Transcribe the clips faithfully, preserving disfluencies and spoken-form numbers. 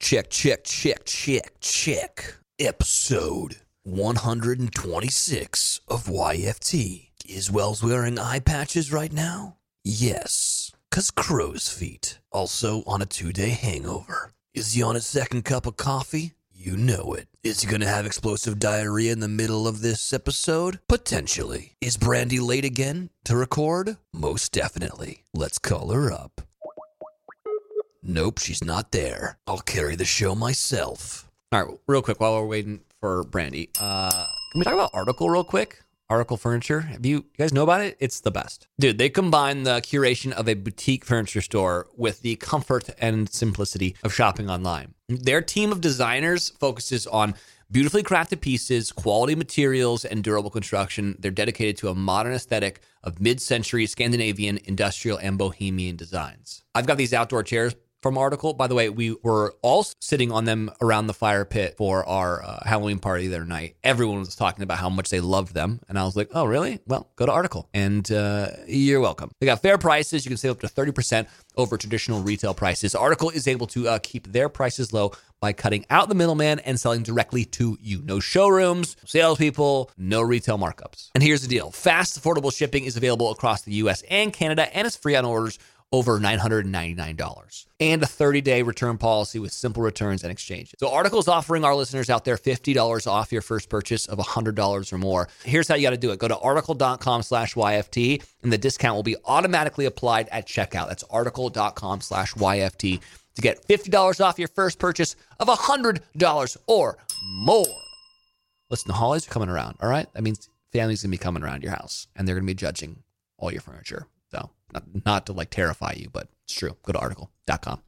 Check, check, check, check, check. Episode one hundred twenty-six of Y F T. Is Wells wearing eye patches right now? Yes, because crow's feet. Also on a two-day hangover. Is he on his second cup of coffee? You know it. Is he going to have explosive diarrhea in the middle of this episode? Potentially. Is Brandy late again to record? Most definitely. Let's call her up. Nope, she's not there. I'll carry the show myself. All right, real quick, while we're waiting for Brandy, uh, can we talk about Article real quick? Article Furniture. Have you, you guys know about it? It's the best. Dude, they combine the curation of a boutique furniture store with the comfort and simplicity of shopping online. Their team of designers focuses on beautifully crafted pieces, quality materials, and durable construction. They're dedicated to a modern aesthetic of mid-century Scandinavian, industrial, and bohemian designs. I've got these outdoor chairs from Article. By the way, we were all sitting on them around the fire pit for our uh, Halloween party the other night. Everyone was talking about how much they loved them. And I was like, oh, really? Well, go to Article. And uh, you're welcome. They got fair prices. You can save up to thirty percent over traditional retail prices. Article is able to uh, keep their prices low by cutting out the middleman and selling directly to you. No showrooms, salespeople, no retail markups. And here's the deal. Fast, affordable shipping is available across the U S and Canada, and it's free on orders over nine hundred ninety-nine dollars. And a thirty-day return policy with simple returns and exchanges. So Article is offering our listeners out there fifty dollars off your first purchase of one hundred dollars or more. Here's how you got to do it. Go to article.com slash YFT, and the discount will be automatically applied at checkout. That's article.com slash YFT to get fifty dollars off your first purchase of one hundred dollars or more. Listen, the holidays are coming around, all right? That means families going to be coming around your house, and they're going to be judging all your furniture. So not, not to like terrify you, but it's true. Go to article dot com.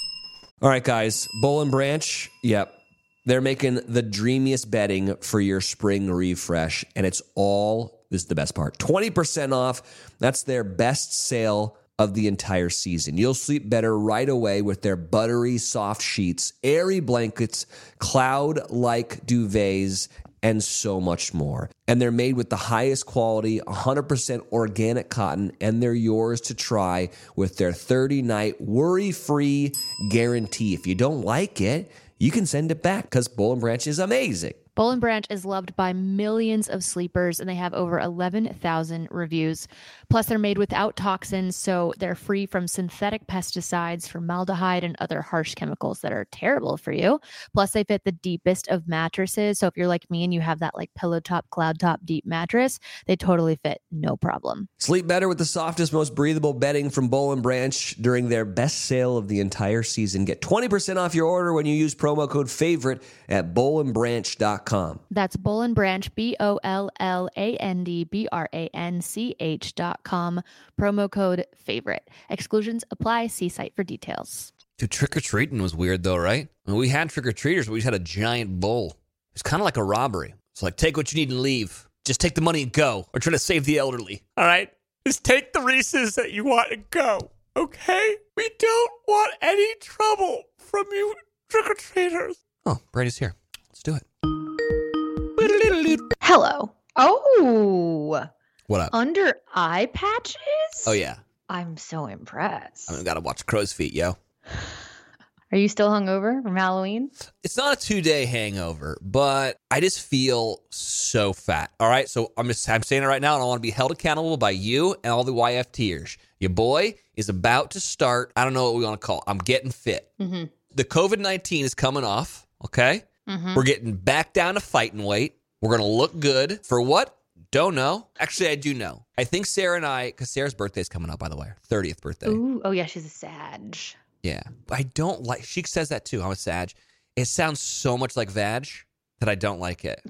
All right, guys. Boll and Branch. Yep. They're making the dreamiest bedding for your spring refresh. And it's all, this is the best part, twenty percent off. That's their best sale of the entire season. You'll sleep better right away with their buttery soft sheets, airy blankets, cloud-like duvets, and so much more. And they're made with the highest quality, one hundred percent organic cotton, and they're yours to try with their thirty-night worry-free guarantee. If you don't like it, you can send it back because Boll and Branch is amazing. Boll and Branch is loved by millions of sleepers, and they have over eleven thousand reviews. Plus, they're made without toxins, so they're free from synthetic pesticides, formaldehyde, and other harsh chemicals that are terrible for you. Plus, they fit the deepest of mattresses, so if you're like me and you have that like pillow top, cloud top, deep mattress, they totally fit, no problem. Sleep better with the softest, most breathable bedding from Boll and Branch during their best sale of the entire season. Get twenty percent off your order when you use promo code FAVORITE at boll and branch dot com. That's Boll and Branch, B O L L A N D B R A N C H dot com. Promo code FAVORITE. Exclusions apply. See site for details. Dude, trick-or-treating was weird though, right? I mean, we had trick-or-treaters, but we just had a giant bowl. It's kind of like a robbery. It's like, take what you need and leave. Just take the money and go. We're trying to save the elderly. All right? Just take the Reese's that you want and go. Okay? We don't want any trouble from you trick-or-treaters. Oh, Brady's here. Let's do it. Hello. Oh. What up? Under eye patches? Oh, yeah. I'm so impressed. I mean, gotta watch Crow's Feet, yo. Are you still hungover from Halloween? It's not a two-day hangover, but I just feel so fat. All right, so I'm just I'm saying it right now, and I want to be held accountable by you and all the Y F T'ers. Your boy is about to start. I don't know what we want to call it. I'm getting fit. Mm-hmm. The covid nineteen is coming off. Okay, mm-hmm. We're getting back down to fighting weight. We're gonna look good for what? Don't know. Actually, I do know. I think Sarah and I, because Sarah's birthday is coming up, by the way, thirtieth birthday. Ooh, oh yeah, she's a Sag. Yeah. I don't like, she says that too. I'm a Sag. It sounds so much like vag that I don't like it.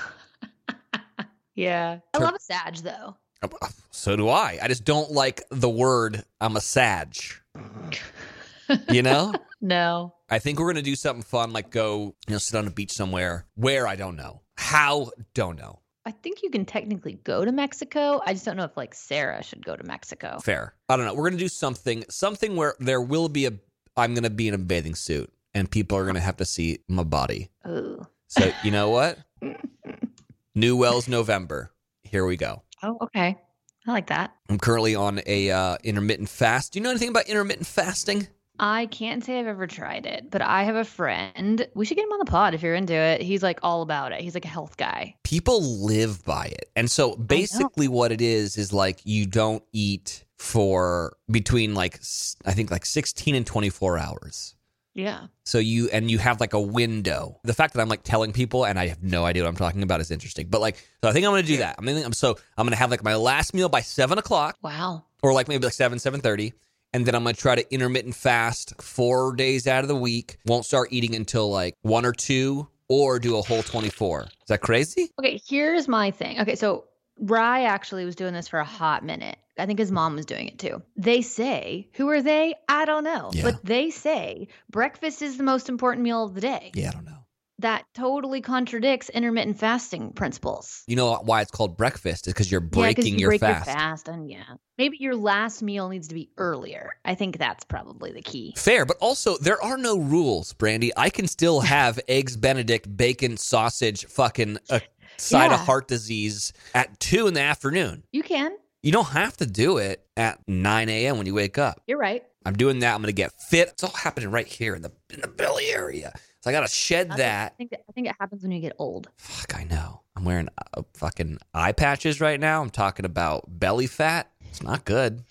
Yeah. I love a Sag though. So do I. I just don't like the word I'm a Sag. You know? No. I think we're going to do something fun, like go, you know, sit on a beach somewhere. Where, I don't know. How, don't know. I think you can technically go to Mexico. I just don't know if like Sarah should go to Mexico. Fair. I don't know. We're going to do something, something where there will be a, I'm going to be in a bathing suit and people are going to have to see my body. Ooh. So you know what? New Wells November. Here we go. Oh, okay. I like that. I'm currently on a uh, intermittent fast. Do you know anything about intermittent fasting? I can't say I've ever tried it, but I have a friend. We should get him on the pod if you're into it. He's like all about it. He's like a health guy. People live by it. And so basically what it is, is like you don't eat for between like, s- I think like sixteen and twenty-four hours. Yeah. So you, and you have like a window. The fact that I'm like telling people and I have no idea what I'm talking about is interesting. But like, so I think I'm going to do that. I mean, I'm so I'm going to have like my last meal by seven o'clock Wow. or like maybe like seven, seven thirty. And then I'm going to try to intermittent fast four days out of the week. Won't start eating until like one or two or do a whole twenty-four. Is that crazy? Okay, here's my thing. Okay, so Rye actually was doing this for a hot minute. I think his mom was doing it too. They say, who are they? I don't know. Yeah. But they say breakfast is the most important meal of the day. Yeah, I don't know. That totally contradicts intermittent fasting principles. You know why it's called breakfast? Is because you're Yeah, 'cause breaking you your break fast. your fast, and yeah, maybe your last meal needs to be earlier. I think that's probably the key. Fair, but also there are no rules, Brandy. I can still have eggs Benedict, bacon, sausage, fucking a side Yeah. of heart disease at two in the afternoon. You can. You don't have to do it at nine a.m. when you wake up. You're right. I'm doing that. I'm going to get fit. It's all happening right here in the in the belly area. So I got to shed I that. think I think it happens when you get old. Fuck, I know. I'm wearing uh, fucking eye patches right now. I'm talking about belly fat. It's not good.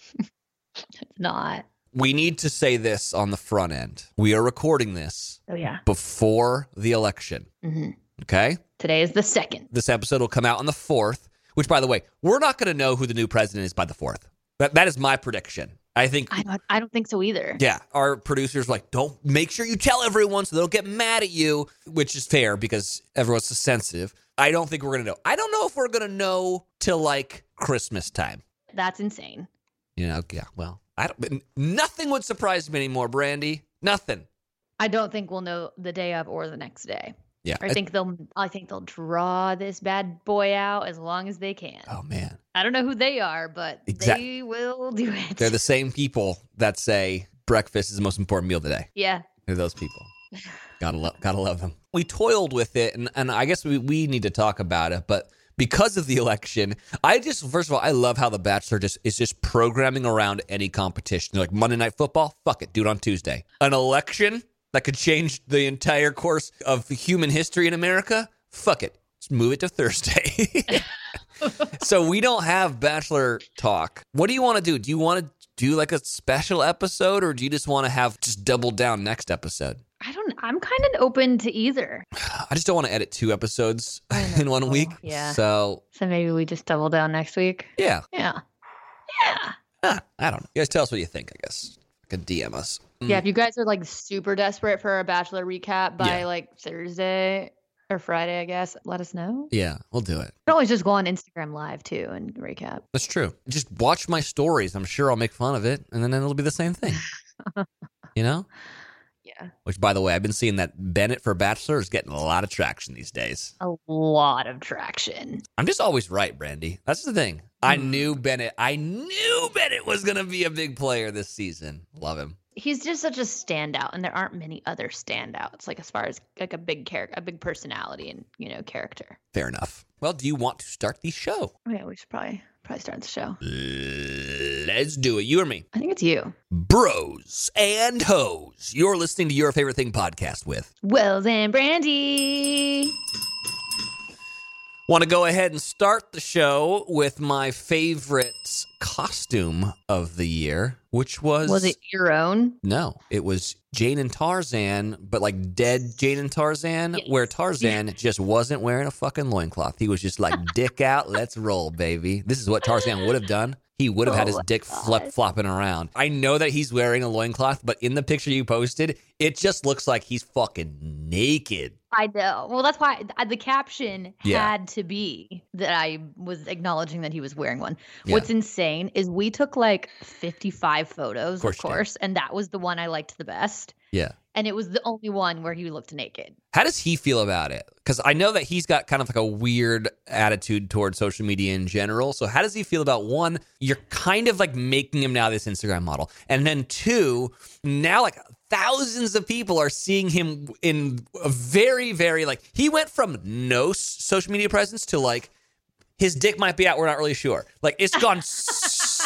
It's not. We need to say this on the front end. We are recording this Oh yeah. before the election. hmm Okay? Today is the second. This episode will come out on the fourth, which, by the way, we're not going to know who the new president is by the fourth. That That is my prediction. I think, I don't. I don't think so either. yeah, our producers are like, don't make sure you tell everyone so they'll get mad at you, which is fair because everyone's so sensitive. I don't think we're going to know. I don't know if we're going to know till like Christmas time. That's insane. You know, yeah, well, I don't, nothing would surprise me anymore, Brandy. Nothing. I don't think we'll know the day of or the next day. Yeah. I think they'll. I think they'll draw this bad boy out as long as they can. Oh, man. I don't know who they are, but Exact- they will do it. They're the same people that say breakfast is the most important meal of the day. yeah. They're those people. Gotta love, gotta love them. We toiled with it, and, and I guess we, we need to talk about it, but because of the election, I just, first of all, I love how The Bachelor just is just programming around any competition. They're like, Monday Night Football? Fuck it, do it on Tuesday. An election that could change the entire course of human history in America? Fuck it, let's move it to Thursday. So we don't have Bachelor talk. What do you want to do? Do you want to do like a special episode, or do you just want to have just double down next episode? I don't. I'm kind of open to either. I just don't want to edit two episodes I know. in one week. Yeah. So, So maybe we just double down next week. yeah. Yeah. Yeah. Ah, I don't know. You guys tell us what you think, I guess. You can D M us. Yeah. If you guys are like super desperate for a Bachelor recap by Yeah. like Thursday or Friday, I guess, let us know. Yeah, we'll do it. You can always just go on Instagram Live too and recap. That's true. Just watch my stories. I'm sure I'll make fun of it, and then it'll be the same thing. You know? Yeah. Which, by the way, I've been seeing that Bennett for Bachelor is getting a lot of traction these days. A lot of traction. I'm just always right, Brandy. That's the thing. I Hmm. knew Bennett. I knew Bennett was going to be a big player this season. Love him. He's just such a standout, and there aren't many other standouts. Like as far as like a big character, a big personality, and you know, character. Fair enough. Well, do you want to start the show? Oh, yeah, we should probably probably start the show. Let's do it. You or me? I think it's you, Bros and hoes. You're listening to Your Favorite Thing podcast with. Wells and Brandy. Want to go ahead and start the show with my favorite costume of the year, which was... Was it your own? No, it was Jane and Tarzan, but like dead Jane and Tarzan, Yes. where Tarzan just wasn't wearing a fucking loincloth. He was just like, dick out, let's roll, baby. This is what Tarzan would have done. He would have had Oh his my dick God. flip flopping around. I know that he's wearing a loincloth, but in the picture you posted, it just looks like he's fucking naked. I know. Well, that's why th- the caption Yeah. had to be that I was acknowledging that he was wearing one. Yeah. What's insane is we took like fifty-five photos, of course course, you did. and that was the one I liked the best. Yeah. And it was the only one where he looked naked. How does he feel about it? Because I know that he's got kind of like a weird attitude towards social media in general. So how does he feel about, one, you're kind of like making him now this Instagram model. And then two, now like thousands of people are seeing him in a very, very like, he went from no s- social media presence to like, his dick might be out. We're not really sure. Like it's gone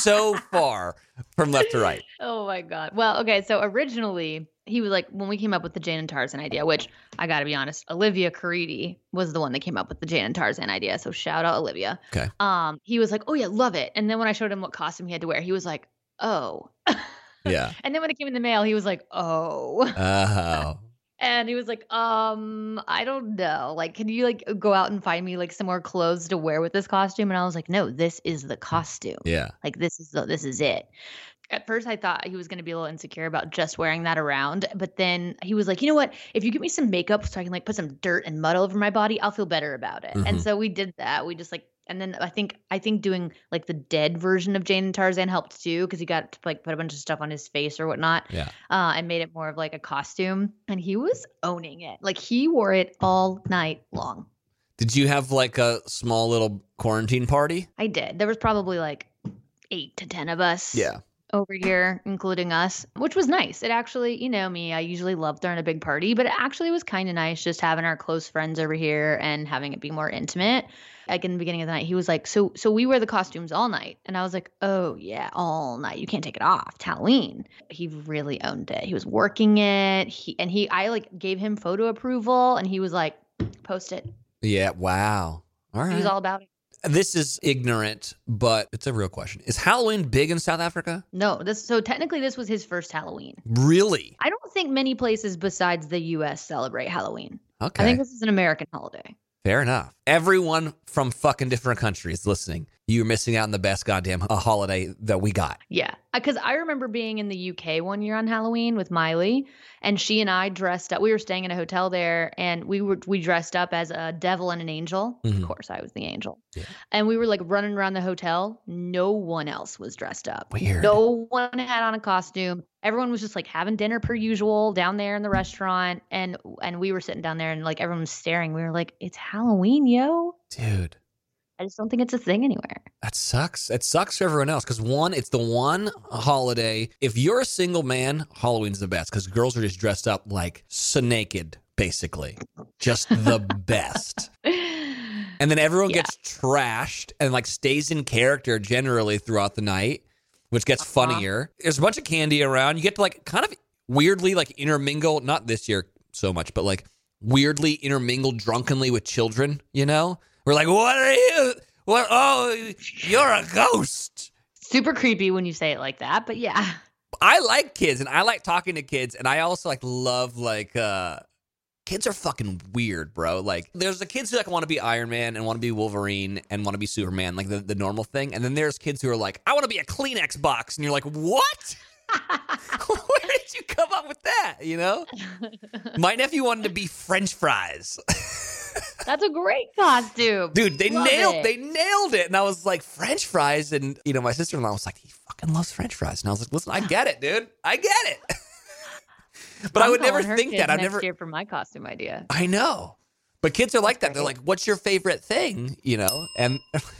so far from left to right. Oh my God. Well, okay. So originally he was like, when we came up with the Jane and Tarzan idea, which I got to be honest, Olivia Caridi was the one that came up with the Jane and Tarzan idea. So shout out Olivia. Okay. Um, he was like, oh yeah, love it. And then when I showed him what costume he had to wear, he was like, oh. Yeah. And then when it came in the mail, he was like, oh. Oh. And he was like, um, I don't know. Like, can you like go out and find me like some more clothes to wear with this costume? And I was like, no, this is the costume. Yeah. Like this is the, this is it. At first, I thought he was going to be a little insecure about just wearing that around. But then he was like, you know what? If you give me some makeup so I can like put some dirt and mud all over my body, I'll feel better about it. Mhm. And so we did that. We just like, and then I think I think doing like the dead version of Jane and Tarzan helped too, because he got to like put a bunch of stuff on his face or whatnot. Yeah. Uh, and made it more of like a costume. And he was owning it. Like he wore it all night long. Did you have like a small little quarantine party? I did. There was probably like eight to ten of us. Yeah. Over here, including us, which was nice. It actually, you know me, I usually love throwing a big party, but it actually was kind of nice just having our close friends over here and having it be more intimate. Like in the beginning of the night, he was like, so so we wear the costumes all night. And I was like, oh yeah, all night. You can't take it off. It's Halloween. He really owned it. He was working it. He and he I like gave him photo approval and he was like, post it. Yeah. Wow. All right. He was all about it. This is ignorant, but it's a real question. Is Halloween big in South Africa? No, this so technically this was his first Halloween. Really? I don't think many places besides the U S celebrate Halloween. Okay. I think this is an American holiday. Fair enough. Everyone from fucking different countries listening, you're missing out on the best goddamn uh, holiday that we got. Yeah. Because I remember being in the U K one year on Halloween with Miley, and she and I dressed up. We were staying in a hotel there, and we were we dressed up as a devil and an angel. Mhm. Of course, I was the angel. Yeah. And we were like running around the hotel. No one else was dressed up. Weird. No one had on a costume. Everyone was just like having dinner per usual down there in the restaurant, and and we were sitting down there, and like everyone was staring. We were like, "It's Halloween, yo!" Dude, I just don't think it's a thing anywhere. that sucks. It sucks for everyone else because one, it's the one holiday. If you're a single man, Halloween's the best because girls are just dressed up like so naked, basically. Just the best. And then everyone Yeah. gets trashed and like stays in character generally throughout the night, which gets Uh-huh. funnier. There's a bunch of candy around. You get to like kind of weirdly like intermingle, not this year so much, but like weirdly intermingle drunkenly with children, you know? We're like, what are you? What? Oh, you're a ghost. Super creepy when you say it like that, but yeah. I like kids and I like talking to kids and I also like love like uh kids are fucking weird, bro. Like there's the kids who like want to be Iron Man and want to be Wolverine and want to be Superman, like the, the normal thing. And then there's kids who are like, I want to be a Kleenex box. And you're like, what? Where did you come up with that? You know? My nephew wanted to be French fries. That's a great costume. Dude, they Love nailed it. they nailed it. And I was like, French fries. And, you know, my sister-in-law was like, he fucking loves French fries. And I was like, listen, I get it, dude. I get it. But I I'm would never calling her think kids that. I next never. year for my costume idea. I know. But kids are like that. They're great. like, what's your favorite thing? You know? And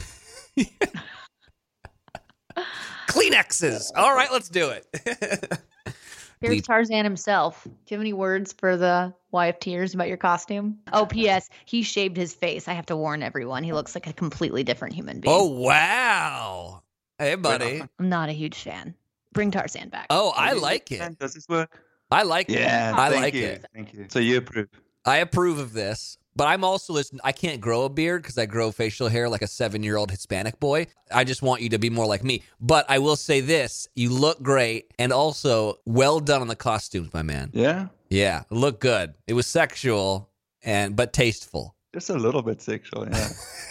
Kleenexes. All right, let's do it. Here's Leave. Tarzan himself. Do you have any words for the Y F Ters about your costume? Oh, P S. He shaved his face. I have to warn everyone. He looks like a completely different human being. Oh, wow. Hey, buddy. I'm not a huge fan. Bring Tarzan back. Oh, I like it. Does this work? I like it. Yeah, I thank like you. it. Thank you. So you approve? I approve of this. But I'm also listening. I can't grow a beard because I grow facial hair like a seven-year-old Hispanic boy. I just want you to be more like me. But I will say this. You look great. And also, well done on the costumes, my man. Yeah, Yeah, look good. It was sexual, and but tasteful. just a little bit sexual. Yeah.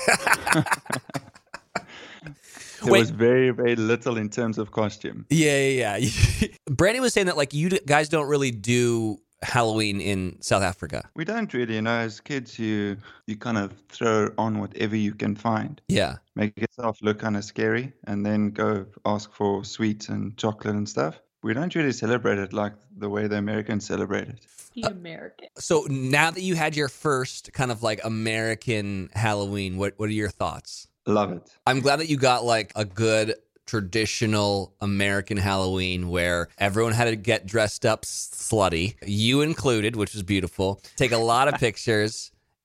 There Wait. was very, very little in terms of costume. Yeah, yeah, yeah. Brandon was saying that like you guys don't really do Halloween in South Africa. We don't really, you know, as kids, you you kind of throw on whatever you can find, Yeah. make yourself look kind of scary, and then go ask for sweets and chocolate and stuff. We don't really celebrate it like the way the Americans celebrate it. You American. So now that you had your first kind of like American Halloween, what what are your thoughts? Love it. I'm glad that you got like a good traditional American Halloween where everyone had to get dressed up slutty, you included, which was beautiful. Take a lot of pictures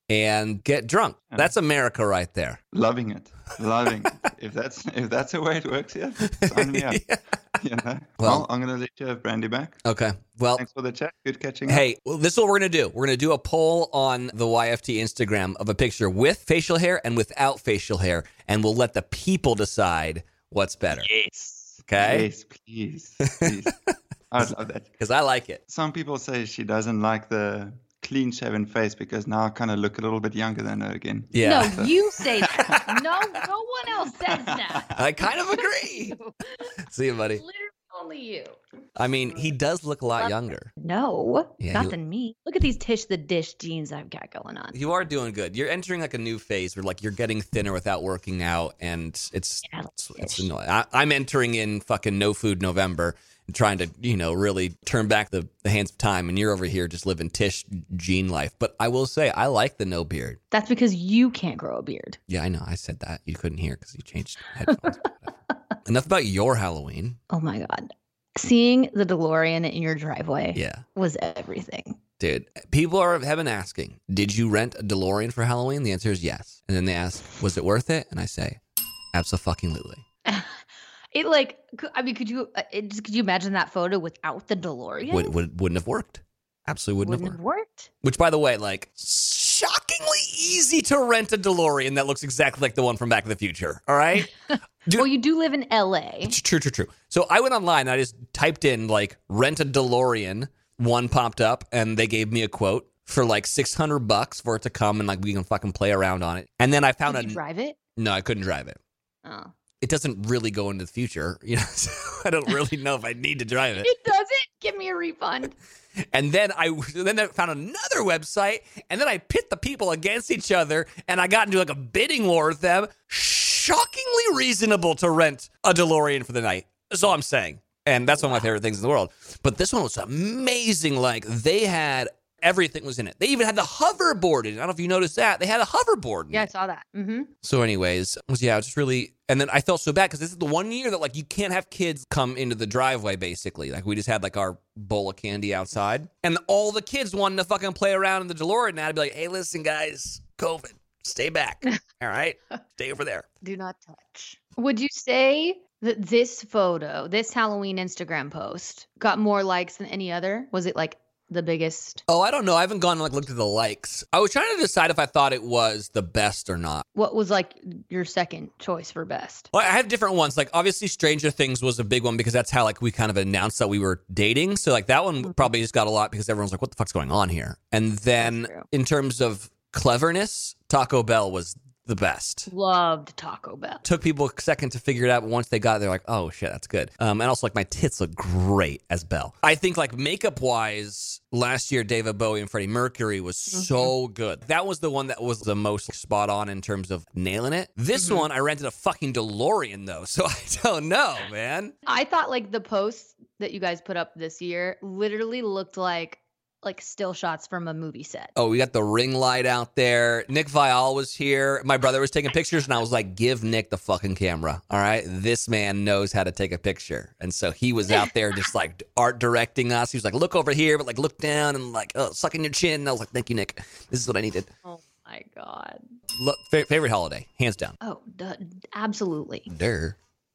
and get drunk. That's America right there. Loving it. Loving it. If that's if that's the way it works here, sign me up. Yeah. You know? Well- Well, I'm going to let you have Brandy back. Okay. Well, Thanks for the chat. Good catching up. hey, well, this is what we're going to do. We're going to do a poll on the Y F T Instagram of a picture with facial hair and without facial hair, and we'll let the people decide what's better. Yes. Okay? Yes, please. Please. I'd love that. Because I like it. Some people say she doesn't like the clean shaven face because now I kind of look a little bit younger than her again. Yeah. No, you say that. no, no one else says that. I kind of agree. See you, buddy. Literally only you. I mean, he does look a lot younger. No, Yeah, not you- than me. Look at these Tish the Dish jeans I've got going on. You are doing good. You're entering like a new phase where like you're getting thinner without working out, and it's Yeah, it's, it's Tish. annoying. I, I'm entering in fucking no food November and trying to you know really turn back the, the hands of time, and you're over here just living Tish Jean life. But I will say I like the no beard. That's because you can't grow a beard. Yeah, I know. I said that. You couldn't hear because you changed headphones. Enough about your Halloween. Oh my God. Seeing the DeLorean in your driveway Yeah. was everything. Dude, people are have been asking, did you rent a DeLorean for Halloween? The answer is yes. And then they ask, was it worth it? And I say, abso-fucking-lutely. It like, c- I mean, could you, uh, it, just- could you imagine that photo without the DeLorean? Would, would, wouldn't have worked. Absolutely wouldn't, Wouldn't have have worked. worked. Which, by the way, like, shockingly easy to rent a DeLorean that looks exactly like the one from Back to the Future. All right? Dude- Well, you do live in L A. True, true, true. So I went online and I just typed in, like, rent a DeLorean. One popped up and they gave me a quote for like six hundred bucks for it to come and like we can fucking play around on it. And then I found Did a you drive it? no, I couldn't drive it. Oh. It doesn't really go into the future, you know. So I don't really know if I need to drive it. It doesn't? Give me a refund. And then I then I found another website, and then I pit the people against each other, and I got into like a bidding war with them. Shockingly reasonable to rent a DeLorean for the night. That's all I'm saying. And that's one of my favorite things in the world. But this one was amazing. Like, they had everything was in it. They even had the hoverboard in it. I don't know if you noticed that. They had a hoverboard in Yeah, I it. saw that. Mm-hmm. So anyways, it was yeah, it was just really, and then I felt so bad because this is the one year that like you can't have kids come into the driveway basically. Like we just had like our bowl of candy outside, and all the kids wanted to fucking play around in the DeLorean. And I'd be like, hey, listen, guys, COVID, stay back. All right, stay over there. Do not touch. Would you say that this photo, this Halloween Instagram post, got more likes than any other? Was it like the biggest? Oh, I don't know. I haven't gone and like looked at the likes. I was trying to decide if I thought it was the best or not. What was like your second choice for best? Well, I have different ones. Like obviously Stranger Things was a big one because that's how like we kind of announced that we were dating. So like that one probably just got a lot because everyone's like, what the fuck's going on here? And then That's true. in terms of cleverness, Taco Bell was the best. Loved Taco Bell. Took people a second to figure it out, but once they got it, they're like, oh shit, that's good. Um, and also like my tits look great as Belle. I think like makeup wise, last year David Bowie and Freddie Mercury was so good. That was the one that was the most spot on in terms of nailing it. This one I rented a fucking DeLorean though, so I don't know, man. I thought like the posts that you guys put up this year literally looked like like still shots from a movie set. Oh, we got the ring light out there. Nick Viall was here. My brother was taking pictures, and I was like, give Nick the fucking camera. All right? This man knows how to take a picture. And so he was out there just like art directing us. He was like, look over here, but like look down and like oh, sucking your chin. And I was like, thank you, Nick. This is what I needed. Oh my God. Look, fa- favorite holiday, hands down. Oh, duh, absolutely. Durr.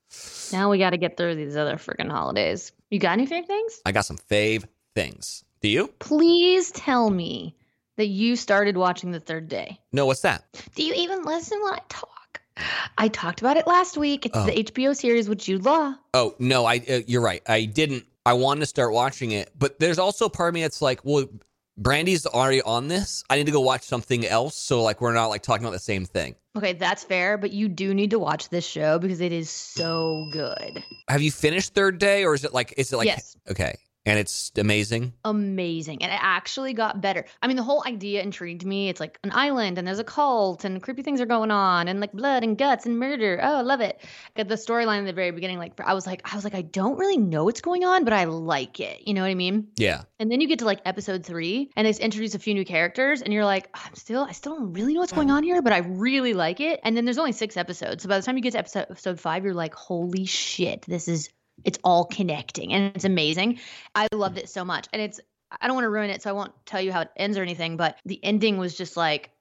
Now we got to get through these other freaking holidays. You got any favorite things? I got some fave things. Do you? Please tell me that you started watching The Third Day. No, what's that? Do you even listen when I talk? I talked about it last week. It's Oh. the H B O series with Jude Law. Oh, no, I. Uh, you're right. I didn't. I wanted to start watching it, but there's also part of me that's like, well, Brandy's already on this. I need to go watch something else, so like we're not like talking about the same thing. Okay, that's fair, but you do need to watch this show because it is so good. Have you finished Third Day, or is it like? Is it like? Yes. Okay, and it's amazing. Amazing. And it actually got better. I mean, the whole idea intrigued me. It's like an island and there's a cult and creepy things are going on and like blood and guts and murder. Oh, I love it. Got the storyline in the very beginning. Like I was like, I was like, I don't really know what's going on, but I like it. You know what I mean? Yeah. And then you get to like episode three and they introduce a few new characters and you're like, I'm still, I still don't really know what's going on here, but I really like it. And then there's only six episodes. So by the time you get to episode, episode five, you're like, holy shit, this is, it's all connecting and it's amazing. I loved it so much. And it's, I don't want to ruin it, so I won't tell you how it ends or anything, but the ending was just like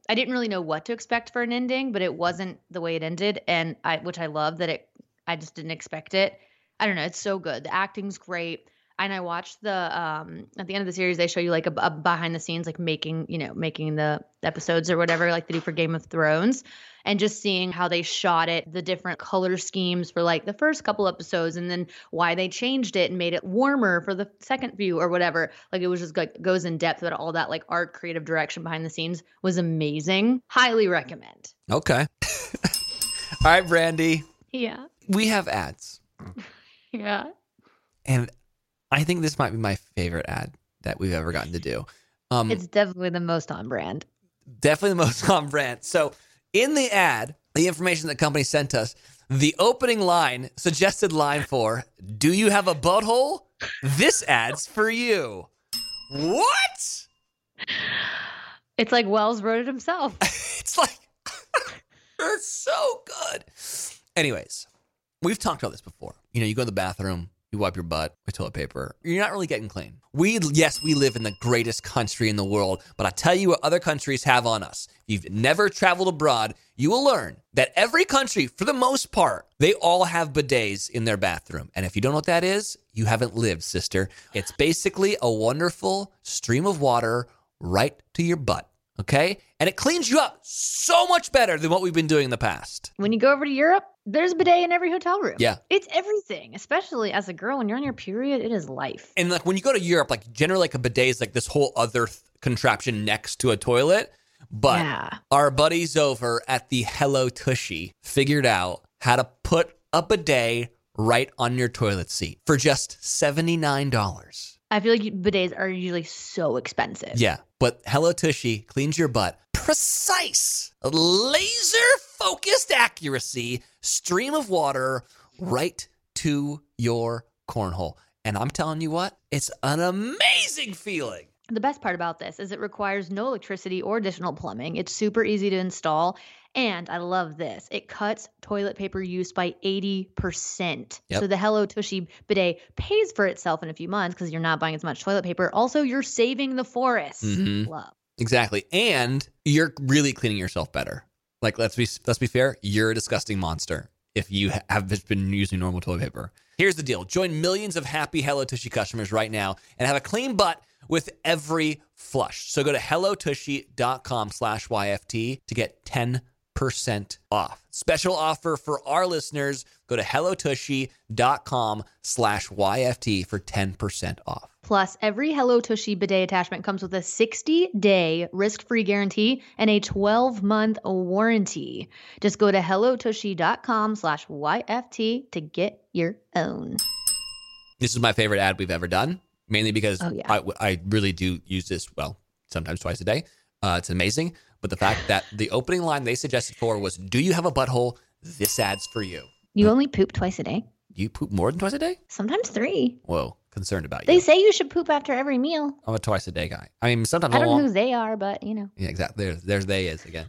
I didn't really know what to expect for an ending, but it wasn't the way it ended. And I, which I love that it, I just didn't expect it. I don't know. It's so good. The acting's great. And I watched the, um, at the end of the series, they show you like a, a behind the scenes, like making, you know, making the episodes or whatever, like they do for Game of Thrones, and just seeing how they shot it, the different color schemes for like the first couple episodes, and then why they changed it and made it warmer for the second view or whatever. Like it was just like goes in depth, but all that like art, creative direction behind the scenes was amazing. Highly recommend. Okay. All right, Brandy. Yeah. We have ads. Yeah. And I think this might be my favorite ad that we've ever gotten to do. Um, It's definitely the most on brand. Definitely the most on brand. So in the ad, the information the company sent us, the opening line, suggested line for, do you have a butthole? This ad's for you. What? It's like Wells wrote it himself. It's like, it's so good. Anyways, we've talked about this before. You know, you go to the bathroom, you wipe your butt with toilet paper. You're not really getting clean. We, yes, we live in the greatest country in the world, but I tell you what other countries have on us. If you've never traveled abroad, you will learn that every country, for the most part, they all have bidets in their bathroom. And if you don't know what that is, you haven't lived, sister. It's basically a wonderful stream of water right to your butt, okay? And it cleans you up so much better than what we've been doing in the past. When you go over to Europe, there's a bidet in every hotel room. Yeah. It's everything, especially as a girl. When you're on your period, it is life. And like when you go to Europe, like generally like a bidet is like this whole other th- contraption next to a toilet. But Yeah. our buddies over at the Hello Tushy figured out how to put a bidet right on your toilet seat for just seventy-nine dollars. I feel like bidets are usually so expensive. Yeah, but Hello Tushy cleans your butt. Precise, laser-focused accuracy, stream of water right to your cornhole. And I'm telling you what, it's an amazing feeling. The best part about this is it requires no electricity or additional plumbing. It's super easy to install. And I love this. It cuts toilet paper use by eighty percent. Yep. So the Hello Tushy bidet pays for itself in a few months because you're not buying as much toilet paper. Also, you're saving the forest. Mhm. Love. Exactly. And you're really cleaning yourself better. Like, let's be let's be fair, you're a disgusting monster if you ha- have just been using normal toilet paper. Here's the deal. Join millions of happy Hello Tushy customers right now and have a clean butt with every flush. So go to hellotushy.com slash YFT to get ten percent off. Special offer for our listeners. Go to hellotushy.com slash YFT for ten percent off. Plus, every Hello Tushy bidet attachment comes with a sixty-day risk-free guarantee and a twelve-month warranty. Just go to hellotushy.com slash YFT to get your own. This is my favorite ad we've ever done, mainly because Oh, yeah. I, I really do use this, well, sometimes twice a day. Uh, it's amazing. But the fact that the opening line they suggested for was, do you have a butthole? This ad's for you. You only poop twice a day? You poop more than twice a day? Sometimes three. Whoa, concerned about They you. say you should poop after every meal. I'm a twice a day guy. I mean, sometimes I I'm don't know long. who they are, but you know. Yeah, exactly. There's, there's they is again.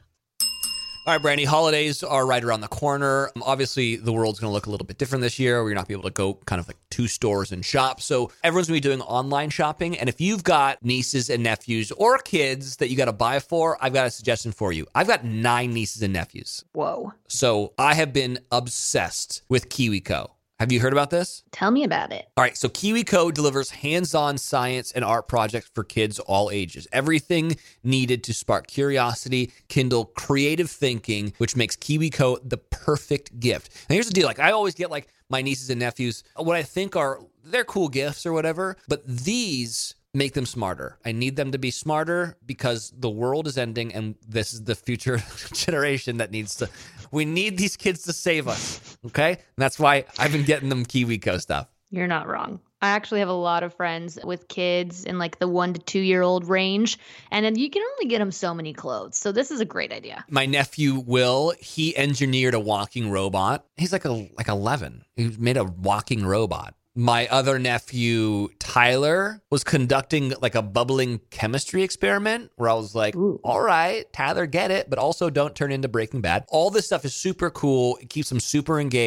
All right, Brandy, holidays are right around the corner. Um, obviously, the world's going to look a little bit different this year. We're not going to be able to go kind of like to stores and shop. So everyone's going to be doing online shopping. And if you've got nieces and nephews or kids that you got to buy for, I've got a suggestion for you. I've got nine nieces and nephews. Whoa. So I have been obsessed with KiwiCo. Have you heard about this? Tell me about it. All right, so KiwiCo delivers hands-on science and art projects for kids all ages. Everything needed to spark curiosity, kindle creative thinking, which makes KiwiCo the perfect gift. And here's the deal. Like, I always get, like, my nieces and nephews, what I think are, they're cool gifts or whatever, but these make them smarter. I need them to be smarter because the world is ending and this is the future generation that needs to, we need these kids to save us, okay? And that's why I've been getting them KiwiCo stuff. You're not wrong. I actually have a lot of friends with kids in like the one to two year old range, and then you can only get them so many clothes. So this is a great idea. My nephew Will, he engineered a walking robot. He's like a like eleven. He made a walking robot. My other nephew, Tyler, was conducting like a bubbling chemistry experiment where I was like, Ooh. all right, Tyler, get it, but also don't turn into Breaking Bad. All this stuff is super cool. It keeps them super engaged.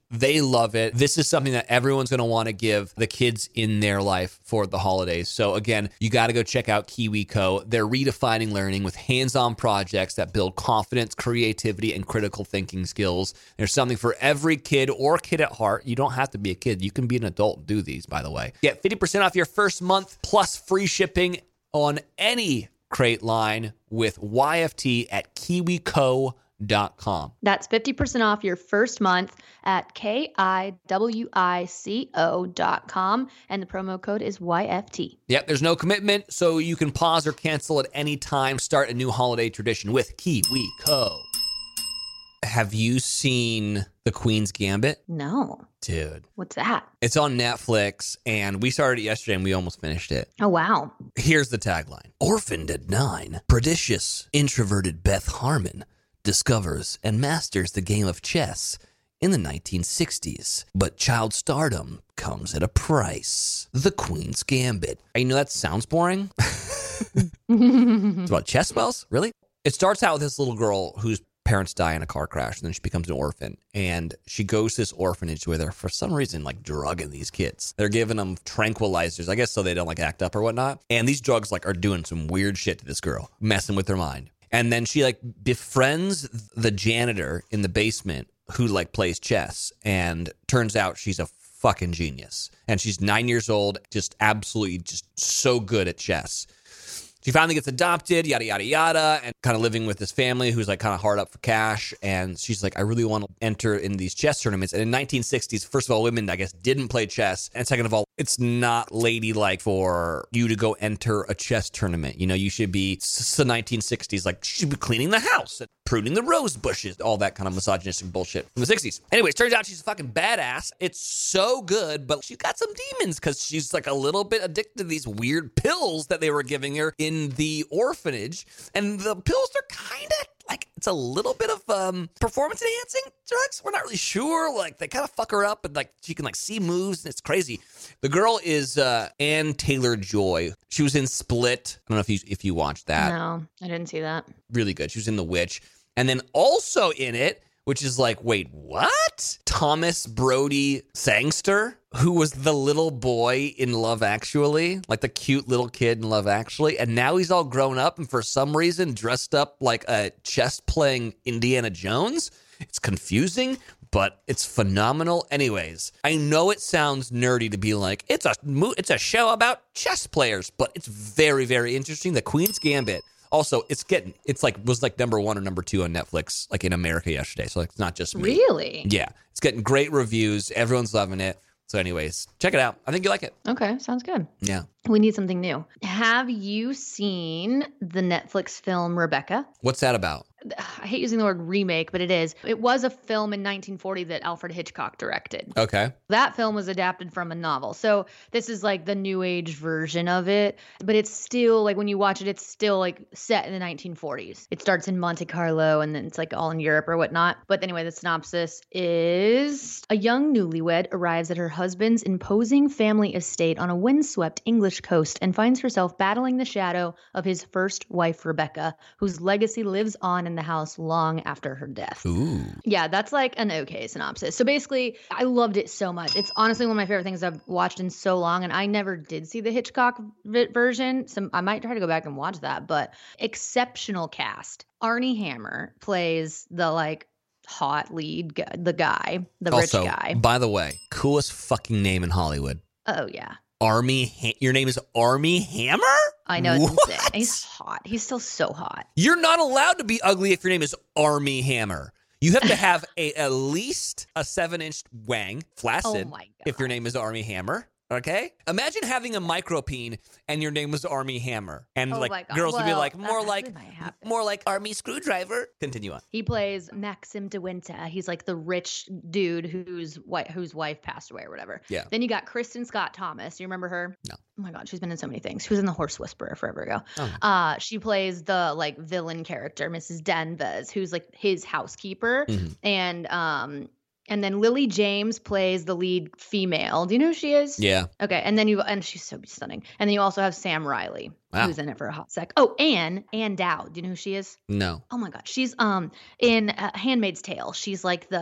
They love it. This is something that everyone's going to want to give the kids in their life for the holidays. So again, you got to go check out KiwiCo. They're redefining learning with hands-on projects that build confidence, creativity, and critical thinking skills. There's something for every kid or kid at heart. You don't have to be a kid. You can be an adult and do these, by the way. Get fifty percent off your first month plus free shipping on any crate line with Y F T at kiwico dot com. That's fifty percent off your first month at K I W I C O dot com. And the promo code is Y F T. Yep, there's no commitment, so you can pause or cancel at any time. Start a new holiday tradition with KiwiCo. Have you seen The Queen's Gambit? No. Dude. What's that? It's on Netflix, and we started it yesterday, and we almost finished it. Oh, wow. Here's the tagline. Orphaned at nine, prodigious, introverted Beth Harmon discovers and masters the game of chess in the nineteen sixties. But child stardom comes at a price. The Queen's Gambit. I know that sounds boring. It's about chess spells? Really? It starts out with this little girl whose parents die in a car crash, and then she becomes an orphan. And she goes to this orphanage where they're, for some reason, like drugging these kids. They're giving them tranquilizers, I guess so they don't like act up or whatnot. And these drugs like are doing some weird shit to this girl, messing with her mind. And then she like befriends the janitor in the basement who like plays chess, and turns out she's a fucking genius. And she's nine years old, just absolutely just so good at chess. She finally gets adopted, yada, yada, yada, and kind of living with this family who's like kind of hard up for cash. And she's like, I really want to enter in these chess tournaments. And in nineteen sixties, first of all, women, I guess, didn't play chess. And second of all, it's not ladylike for you to go enter a chess tournament. You know, you should be, it's the nineteen sixties, like, she should be cleaning the house and pruning the rose bushes, all that kind of misogynistic bullshit from the sixties. Anyways, turns out she's a fucking badass. It's so good, but she's got some demons because she's like a little bit addicted to these weird pills that they were giving her in the orphanage. And the pills are kind of like, it's a little bit of um, performance enhancing drugs. We're not really sure. Like, they kind of fuck her up, and like she can like see moves, and it's crazy. The girl is uh, Anne Taylor-Joy. She was in Split. I don't know if you if you watched that. No, I didn't see that. Really good. She was in The Witch. And then also in it, which is like, wait, what? Thomas Brody Sangster, who was the little boy in Love Actually, like the cute little kid in Love Actually. And now he's all grown up and for some reason dressed up like a chess-playing Indiana Jones. It's confusing, but it's phenomenal. Anyways, I know it sounds nerdy to be like, it's a mo- it's a show about chess players, but it's very, very interesting. The Queen's Gambit. Also, it's getting, it's like, was like number one or number two on Netflix, like in America yesterday. So like, it's not just me. Really? Yeah. It's getting great reviews. Everyone's loving it. So anyways, check it out. I think you like it. Okay, sounds good. Yeah. We need something new. Have you seen the Netflix film Rebecca? What's that about? I hate using the word remake, but it is. It was a film in nineteen forty that Alfred Hitchcock directed. Okay. That film was adapted from a novel. So this is like the new age version of it, but it's still like when you watch it, it's still like set in the nineteen forties. It starts in Monte Carlo and then it's like all in Europe or whatnot. But anyway, the synopsis is a young newlywed arrives at her husband's imposing family estate on a windswept English coast and finds herself battling the shadow of his first wife, Rebecca, whose legacy lives on in the house long after her death. Ooh. Yeah, that's like an okay synopsis. So basically, I loved it so much. It's honestly one of my favorite things I've watched in so long, and I never did see the Hitchcock v- version. So I might try to go back and watch that, but exceptional cast. Armie Hammer plays the like hot lead, guy, the guy, the Also, rich guy. by the way, coolest fucking name in Hollywood. Oh, yeah. Armie, ha- your name is Armie Hammer? I know, it's What? insane. He's hot. He's still so hot. You're not allowed to be ugly if your name is Armie Hammer. You have to have a at least a seven-inch wang, flaccid, Oh my God. if your name is Armie Hammer. Okay? Imagine having a micropene and your name was Armie Hammer. And Oh like my God. girls would be Well, like, that more actually like might happen. more like Armie Screwdriver. Continue on. He plays Maxim de Winter. He's like the rich dude whose wife, whose wife passed away or whatever. Yeah. Then you got Kristen Scott Thomas. You remember her? No. Oh my God, she's been in so many things. She was in The Horse Whisperer forever ago. Oh. Uh, she plays the like villain character, Missus Danvers, who's like his housekeeper. Mhm. And um, and then Lily James plays the lead female. Do you know who she is? Yeah. Okay, and then you and she's so stunning. And then you also have Sam Riley, Wow. who's in it for a hot sec. Oh, Anne Anne Dowd. Do you know who she is? No. Oh my God, she's um in uh, Handmaid's Tale. She's like the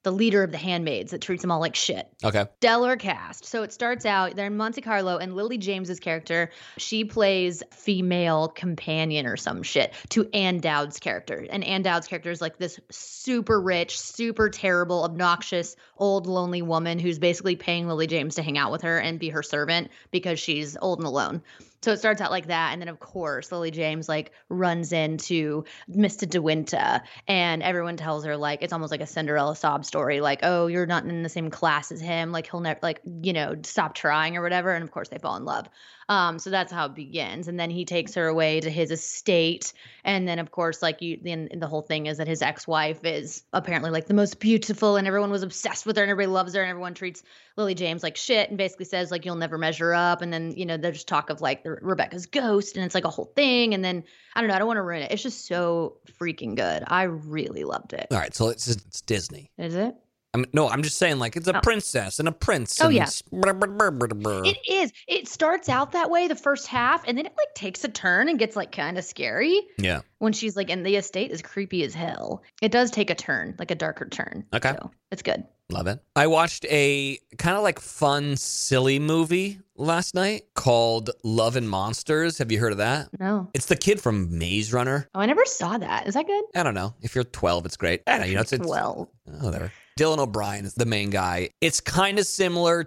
the leader of the handmaids that treats them all like shit. Okay. Stellar cast. So it starts out, they're in Monte Carlo, and Lily James's character, she plays female companion or some shit to Ann Dowd's character. And Ann Dowd's character is like this super rich, super terrible, obnoxious, old, lonely woman who's basically paying Lily James to hang out with her and be her servant because she's old and alone. So it starts out like that. And then, of course, Lily James like runs into Mister De Winter, and everyone tells her like it's almost like a Cinderella sob story. Like, oh, you're not in the same class as him. Like he'll never like, you know, stop trying or whatever. And of course they fall in love. Um, so that's how it begins. And then he takes her away to his estate. And then, of course, like you, then the whole thing is that his ex-wife is apparently like the most beautiful, and everyone was obsessed with her, and everybody loves her, and everyone treats Lily James like shit, and basically says like, you'll never measure up. And then, you know, there's talk of like the, Rebecca's ghost, and it's like a whole thing. And then I don't know, I don't want to ruin it. It's just so freaking good. I really loved it. All right, so it's it's Disney. Is it? I mean, no, I'm just saying, like, it's a Oh. princess and a prince. Oh, and yeah. s- brr, brr, brr, brr, brr. It is. It starts out that way the first half, and then it like takes a turn and gets like kind of scary Yeah. when she's like, and the estate is creepy as hell. It does take a turn, like a darker turn. Okay. So it's good. Love it. I watched a kind of like fun, silly movie last night called Love and Monsters. Have you heard of that? No. It's the kid from Maze Runner. Oh, I never saw that. Is that good? I don't know. If you're twelve, it's great. I don't know. You know, it's, it's Well, oh, whatever. Dylan O'Brien is the main guy. It's kind of similar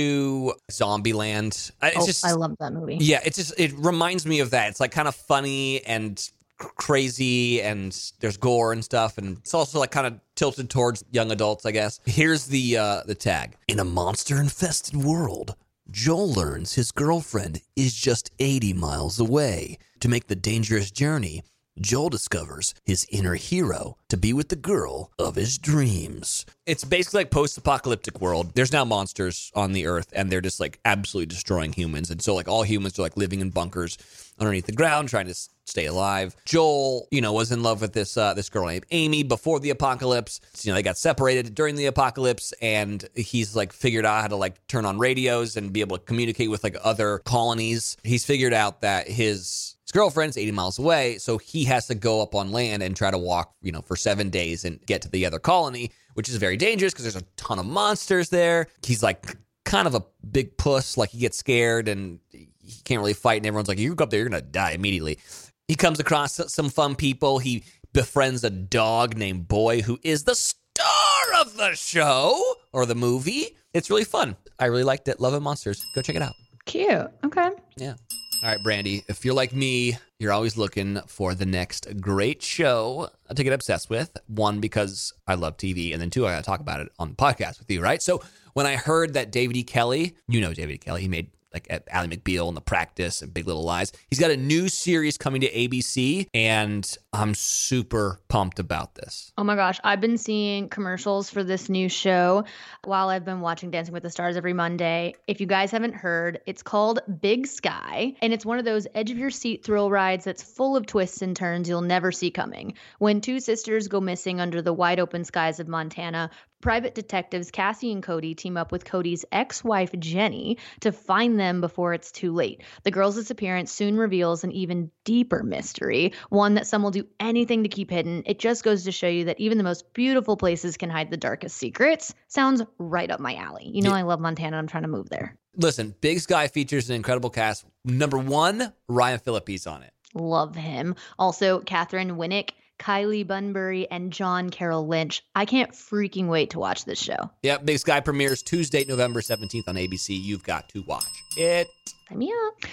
to Zombieland. I- It's oh, just, I love that movie. yeah, it's just, it reminds me of that. It's like kind of funny and cr- crazy, and there's gore and stuff, and it's also like kind of tilted towards young adults, I guess. Here's the uh, the tag. In a monster-infested world, Joel learns his girlfriend is just eighty miles away. To make the dangerous journey, Joel discovers his inner hero to be with the girl of his dreams. It's basically like post-apocalyptic world. There's now monsters on the earth, and they're just like absolutely destroying humans. And so like all humans are like living in bunkers underneath the ground, trying to s- stay alive. Joel, you know, was in love with this uh, this girl named Amy before the apocalypse. You know, they got separated during the apocalypse, and he's like figured out how to like turn on radios and be able to communicate with like other colonies. He's figured out that his his girlfriend's eighty miles away, so he has to go up on land and try to walk, you know, for seven days and get to the other colony, which is very dangerous because there's a ton of monsters there. He's like kind of a big puss, like he gets scared and he can't really fight, and everyone's like, you go up there, you're gonna die immediately. He comes across some fun people. He befriends a dog named Boy, who is the star of the show or the movie. It's really fun. I really liked it. Love and Monsters. Go check it out. Cute. Okay. Yeah. All right, Brandy, if you're like me, you're always looking for the next great show to get obsessed with. One, because I love T V, and then two, I got to talk about it on the podcast with you, right? So when I heard that David E. Kelly, you know David E. Kelly, he made like at Ally McBeal and The Practice and Big Little Lies. He's got a new series coming to A B C, and I'm super pumped about this. Oh my gosh, I've been seeing commercials for this new show while I've been watching Dancing with the Stars every Monday. If you guys haven't heard, it's called Big Sky, and it's one of those edge of your seat thrill rides that's full of twists and turns you'll never see coming. When two sisters go missing under the wide open skies of Montana, private detectives Cassie and Cody team up with Cody's ex-wife Jenny to find them before it's too late. The girls' disappearance soon reveals an even deeper mystery, one that some will do anything to keep hidden. It just goes to show you that even the most beautiful places can hide the darkest secrets. Sounds right up my alley. You know, Yeah. I love Montana. I'm trying to move there. Listen, Big Sky features an incredible cast. Number one, Ryan Phillippe's on it. Love him. Also, Catherine Winnick, Kylie Bunbury, and John Carroll Lynch. I can't freaking wait to watch this show. Yeah, Big Sky premieres Tuesday, November seventeenth on A B C. You've got to watch it. Sign me up.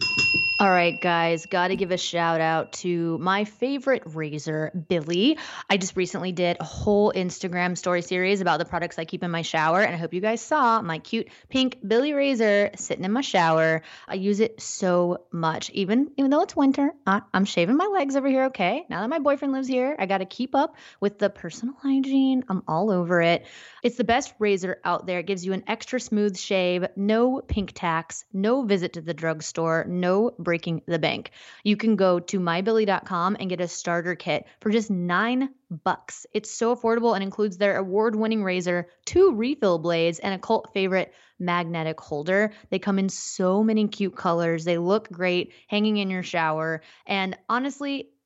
All right, guys, got to give a shout out to my favorite razor, Billy. I just recently did a whole Instagram story series about the products I keep in my shower, and I hope you guys saw my cute pink Billy razor sitting in my shower. I use it so much, even even though it's winter. I, I'm shaving my legs over here, okay? Now that my boyfriend lives here, I got to keep up with the personal hygiene. I'm all over it. It's the best razor out there. It gives you an extra smooth shave, no pink tax, no visit to the drugstore, no breaking the bank. You can go to my billy dot com and get a starter kit for just nine bucks. It's so affordable and includes their award-winning razor, two refill blades, and a cult favorite magnetic holder. They come in so many cute colors. They look great hanging in your shower. And honestly,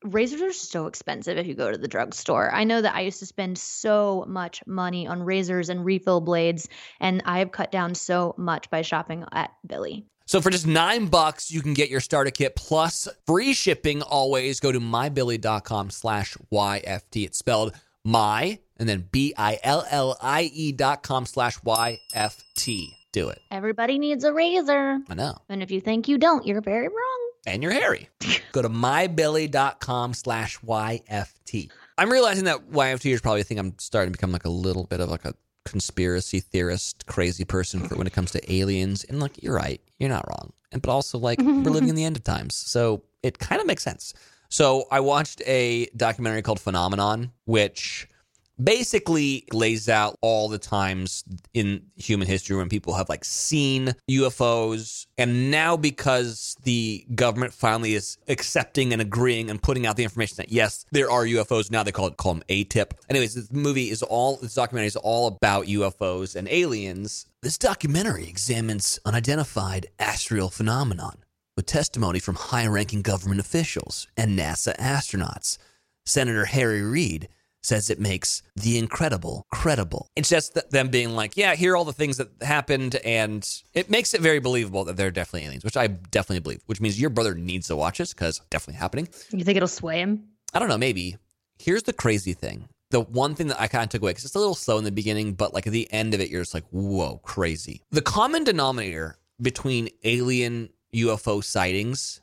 razors are so expensive if you go to the drugstore. I know that I used to spend so much money on razors and refill blades, and I have cut down so much by shopping at Billy. So for just nine bucks, you can get your starter kit plus free shipping always. Go to mybillie.com slash YFT. It's spelled my and then B I L L I E dot com slash Y F T. Do it. Everybody needs a razor. I know. And if you think you don't, you're very wrong. And you're hairy. Go to mybillie.com slash YFT. I'm realizing that Y F T is probably a thing I'm starting to become like a little bit of like a conspiracy theorist, crazy person for when it comes to aliens. And like, you're right. You're not wrong. And but also like we're living in the end of times. So it kind of makes sense. So I watched a documentary called Phenomenon, which basically lays out all the times in human history when people have like seen U F Os. And now because the government finally is accepting and agreeing and putting out the information that yes, there are U F Os. Now they call it call them A T I P. Anyways, this movie is all, this documentary is all about U F Os and aliens. This documentary examines unidentified astral phenomenon with testimony from high-ranking government officials and NASA astronauts. Senator Harry Reid says it makes the incredible credible. It's just th- them being like, yeah, here are all the things that happened, and it makes it very believable that they're definitely aliens, which I definitely believe, which means your brother needs to watch this because definitely happening. You think it'll sway him? I don't know, maybe. Here's the crazy thing. The one thing that I kind of took away, because it's a little slow in the beginning, but like at the end of it, you're just like, whoa, crazy. The common denominator between alien U F O sightings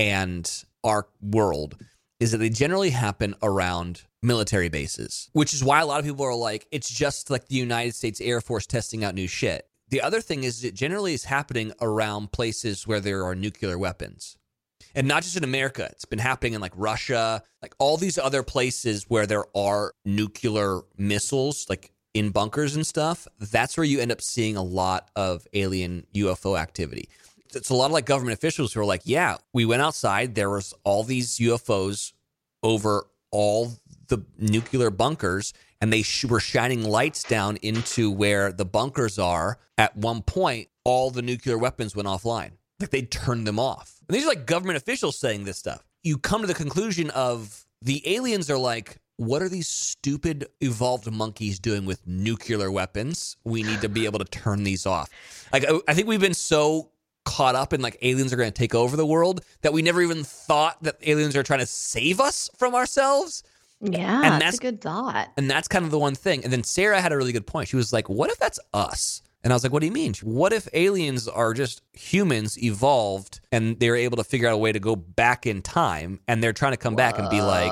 and our world is that they generally happen around military bases, which is why a lot of people are like, it's just like the United States Air Force testing out new shit. The other thing is it generally is happening around places where there are nuclear weapons. And not just in America. It's been happening in like Russia, like all these other places where there are nuclear missiles, like in bunkers and stuff. That's where you end up seeing a lot of alien U F O activity. It's a lot of like government officials who are like, yeah, we went outside. There was all these U F Os over all the nuclear bunkers, and they sh- were shining lights down into where the bunkers are. At one point, all the nuclear weapons went offline. Like they turned them off. And these are like government officials saying this stuff. You come to the conclusion of the aliens are like, what are these stupid evolved monkeys doing with nuclear weapons? We need to be able to turn these off. Like, I think we've been so caught up in like aliens are going to take over the world that we never even thought that aliens are trying to save us from ourselves. Yeah, and that's, that's a good thought. And that's kind of the one thing. And then Sarah had a really good point. She was like, what if that's us? And I was like, what do you mean? What if aliens are just humans evolved and they're able to figure out a way to go back in time and they're trying to come back and be like,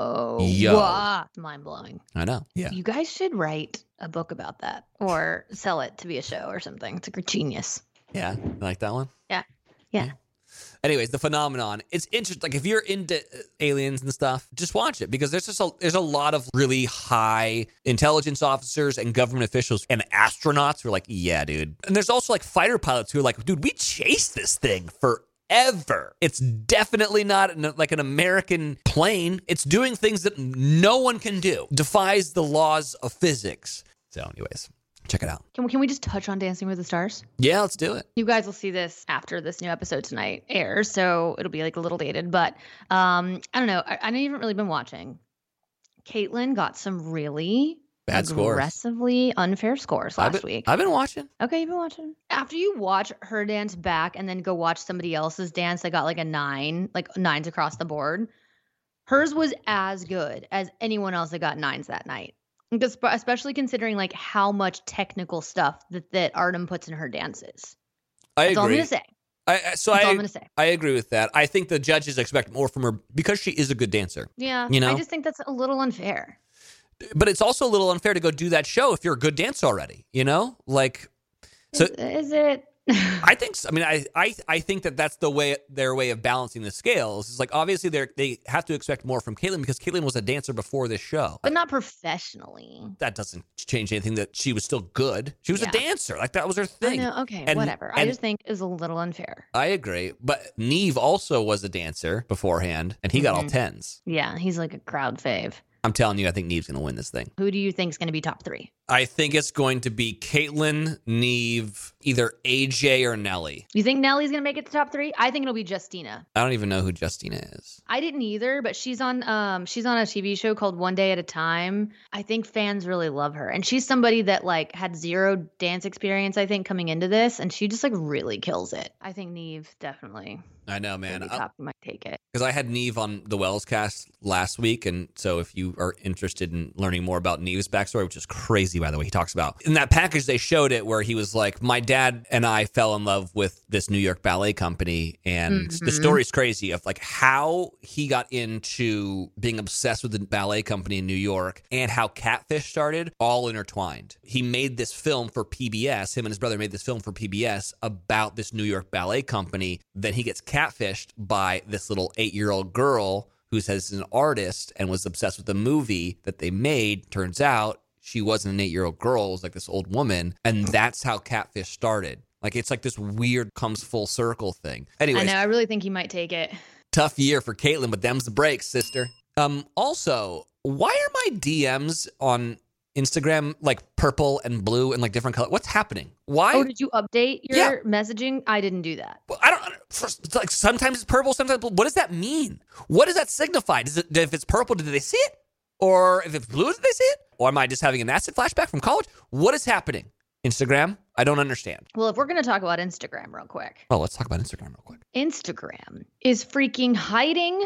yo. Wow. Mind blowing. I know. Yeah. You guys should write a book about that or sell it to be a show or something. It's a genius. Yeah. You like that one? Yeah. Yeah. yeah. Anyways, the phenomenon, it's interesting. Like if you're into aliens and stuff, just watch it because there's just a, there's a lot of really high intelligence officers and government officials and astronauts who are like, yeah, dude. And there's also like fighter pilots who are like, dude, we chased this thing forever. It's definitely not an, like an American plane. It's doing things that no one can do. Defies the laws of physics. So anyways. Check it out. Can we, can we just touch on Dancing with the Stars? Yeah, let's do it. You guys will see this after this new episode tonight airs, so it'll be like a little dated. But um, I don't know. I, I haven't really been watching. Caitlyn got some really bad scores, aggressively unfair scores last I've been, week. I've been watching. Okay, you've been watching. After you watch her dance back and then go watch somebody else's dance that got like a nine, like nines across the board, hers was as good as anyone else that got nines that night. Because especially considering like how much technical stuff that, that Artem puts in her dances. I That's agree. all I'm going to say. I, so That's I, all I'm going to say. I agree with that. I think the judges expect more from her because she is a good dancer. Yeah. You know? I just think that's a little unfair. But it's also a little unfair to go do that show if you're a good dancer already, you know? Like, so Is, is it? I think so. I mean, I, I I think that that's the way their way of balancing the scales. Is like obviously they they have to expect more from Caitlyn because Caitlyn was a dancer before this show, But not professionally. that doesn't change anything. That she was still good. She was Yeah. a dancer. Like that was her I thing. know. Okay, And- whatever. I and- just think it was a little unfair. I agree. But Neve also was a dancer beforehand, and he got all Mhm. tens. Yeah, he's like a crowd fave. I'm telling you, I think Neve's going to win this thing. Who do you think is going to be top three? I think it's going to be Caitlyn, Neve, either A J or Nelly. You think Nelly's going to make it to top three? I think it'll be Justina. I don't even know who Justina is. I didn't either, but she's on um she's on a T V show called One Day at a Time. I think fans really love her. And she's somebody that like had zero dance experience, I think, coming into this, and she just like really kills it. I think Neve definitely. I know, man. Top might take it. Because I had Neve on the Wells cast last week, and so if you are interested in learning more about Neve's backstory, which is crazy, by the way, he talks about in that package they showed it where he was like, my dad and I fell in love with this New York ballet company, and Mm-hmm. the story's crazy of like how he got into being obsessed with the ballet company in New York and how Catfish started, all intertwined. He made this film for P B S. Him and his brother made this film for P B S about this New York ballet company. Then he gets catfished by this little eight-year-old girl who says is an artist and was obsessed with the movie that they made. Turns out she wasn't an eight-year-old girl. It was like this old woman. And that's how Catfish started. Like, it's like this weird comes full circle thing. Anyways, I know. I really think he might take it. tough year for Caitlyn, but them's the breaks, sister. Um, also, why are my D Ms on Instagram like purple and blue and like different colors? What's happening? Why? Oh, did you update your Yeah. messaging? I didn't do that. Well, I don't. First, it's like sometimes it's purple, sometimes blue. What does that mean? What does that signify? Does it? If it's purple, did they see it? Or if it's blue, did they see it? Or am I just having an acid flashback from college? What is happening? Instagram? I don't understand. Well, if we're going to talk about Instagram real quick, Oh, let's talk about Instagram real quick. Instagram is freaking hiding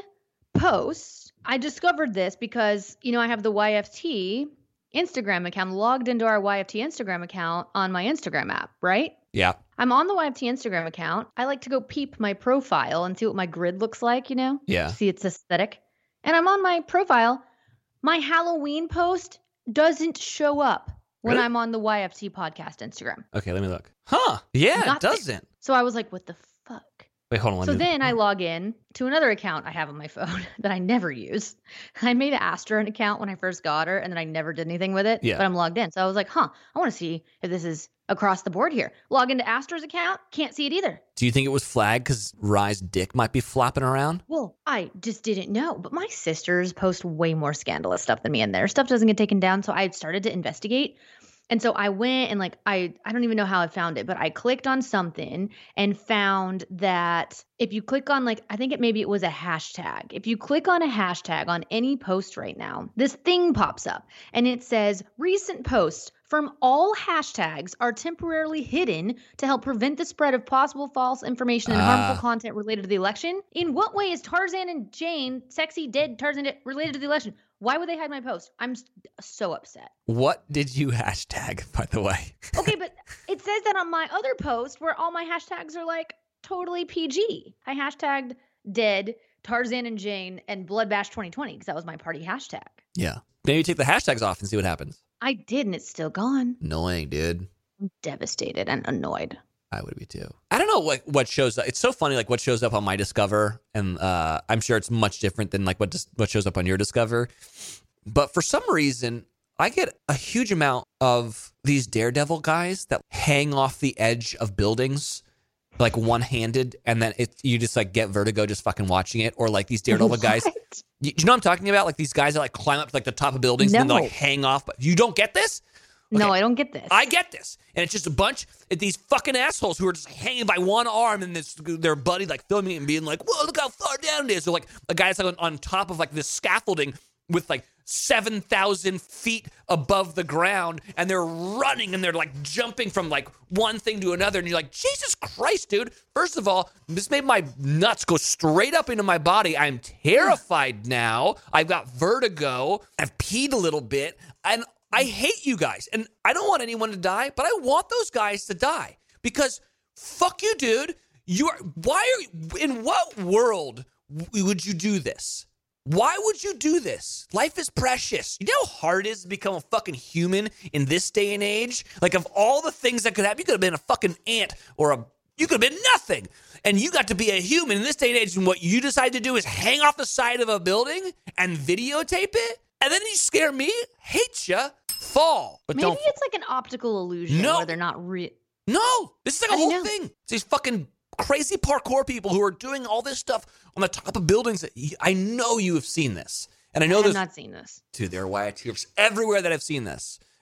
posts. I discovered this because, you know, I have the Y F T Instagram account. I'm logged into our Y F T Instagram account on my Instagram app, right? Yeah. I'm on the Y F T Instagram account. I like to go peep my profile and see what my grid looks like, you know? Yeah. See its aesthetic. And I'm on my profile. My Halloween post doesn't show up when Really? I'm on the Y F T podcast Instagram. Okay, let me look. Huh. Yeah, it Nothing. doesn't. So I was like, what the fuck? Wait, hold on. let So me- then I log in to another account I have on my phone that I never use. I made Astra an account when I first got her, and then I never did anything with it. Yeah. But I'm logged in. So I was like, huh, I want to see if this is across the board here. Log into Astra's account, can't see it either. Do you think it was flagged because Rye's dick might be flopping around? Well, I just didn't know. But my sisters post way more scandalous stuff than me, and their stuff doesn't get taken down. So I started to investigate. And so I went and like, I, I don't even know how I found it, but I clicked on something and found that if you click on like, I think it maybe it was a hashtag. If you click on a hashtag on any post right now, this thing pops up and it says recent posts from all hashtags are temporarily hidden to help prevent the spread of possible false information and Ah. harmful content related to the election. In what way is Tarzan and Jane, sexy dead Tarzan dead, related to the election? Why would they hide my post? I'm s- so upset. What did you hashtag, by the way? Okay, but it says that on my other post where all my hashtags are like totally P G. I hashtagged dead, Tarzan and Jane, and Blood Bash twenty twenty because that was my party hashtag. Yeah. Maybe take the hashtags off and see what happens. I did, and it's still gone. Annoying, dude. I'm devastated and annoyed. I would be too. I don't know what what shows up. It's so funny, like what shows up on my Discover, and uh, I'm sure it's much different than like what dis- what shows up on your Discover. But for some reason, I get a huge amount of these Daredevil guys that hang off the edge of buildings, like one handed, and then it you just like get vertigo just fucking watching it, or like these Daredevil guys. What? You, do you know what I'm talking about? Like these guys that like climb up to like the top of buildings and then they No. like hang off. But you don't get this? No, Okay. I don't get this. I get this. And it's just a bunch of these fucking assholes who are just hanging by one arm and this their buddy like filming it and being like, whoa, look how far down it is. Or like a guy's like on, on top of like this scaffolding with like seven thousand feet above the ground and they're running and they're like jumping from like one thing to another. And you're like, Jesus Christ, dude. First of all, this made my nuts go straight up into my body. I'm terrified now. I've got vertigo. I've peed a little bit. And I hate you guys, and I don't want anyone to die, but I want those guys to die because fuck you, dude. You are. Why are you, in what world w- would you do this? Why would you do this? Life is precious. You know how hard it is to become a fucking human in this day and age? Like, of all the things that could happen, you could have been a fucking ant or a. You could have been nothing, and you got to be a human in this day and age. And what you decide to do is hang off the side of a building and videotape it, and then you scare me. Hate ya. Fall, but Maybe don't. it's like an optical illusion No. where they're not real. No, this is like a How do you whole know? thing. It's these fucking crazy parkour people who are doing all this stuff on the top of buildings. That y- I know you have seen this, and I know I've there's not seen this. dude. There are Y I T groups everywhere that have seen this,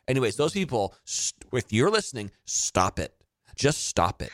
Anyways, those people, st- if you're listening, stop it. Just stop it.